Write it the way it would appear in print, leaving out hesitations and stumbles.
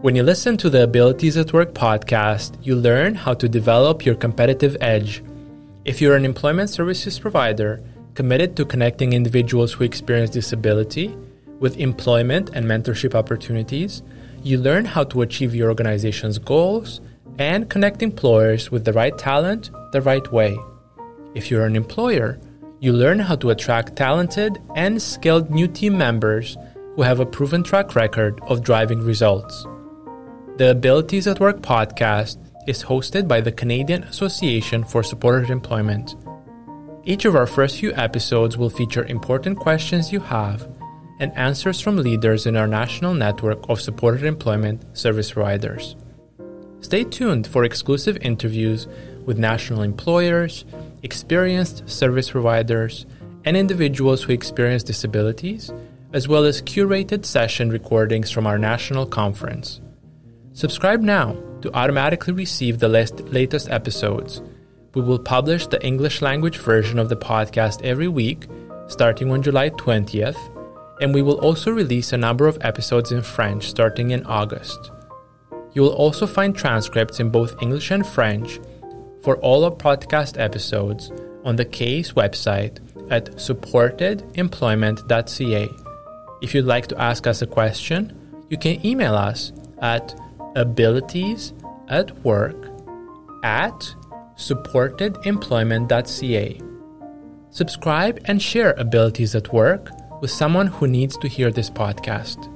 When you listen to the Abilities at Work podcast, you learn how to develop your competitive edge. If you're an employment services provider committed to connecting individuals who experience disability with employment and mentorship opportunities, you learn how to achieve your organization's goals and connect employers with the right talent the right way. If you're an employer, you learn how to attract talented and skilled new team members who have a proven track record of driving results. The Abilities at Work podcast is hosted by the Canadian Association for Supported Employment. Each of our first few episodes will feature important questions you have and answers from leaders in our national network of supported employment service providers. Stay tuned for exclusive interviews with national employers, experienced service providers, and individuals who experience disabilities, as well as curated session recordings from our national conference. Subscribe now to automatically receive the latest episodes. We will publish the English language version of the podcast every week, starting on July 20th, and we will also release a number of episodes in French starting in August. You will also find transcripts in both English and French for all our podcast episodes on the CASE website at supportedemployment.ca. If you'd like to ask us a question, you can email us at abilitiesatwork@supportedemployment.ca. Subscribe and share Abilities at Work with someone who needs to hear this podcast.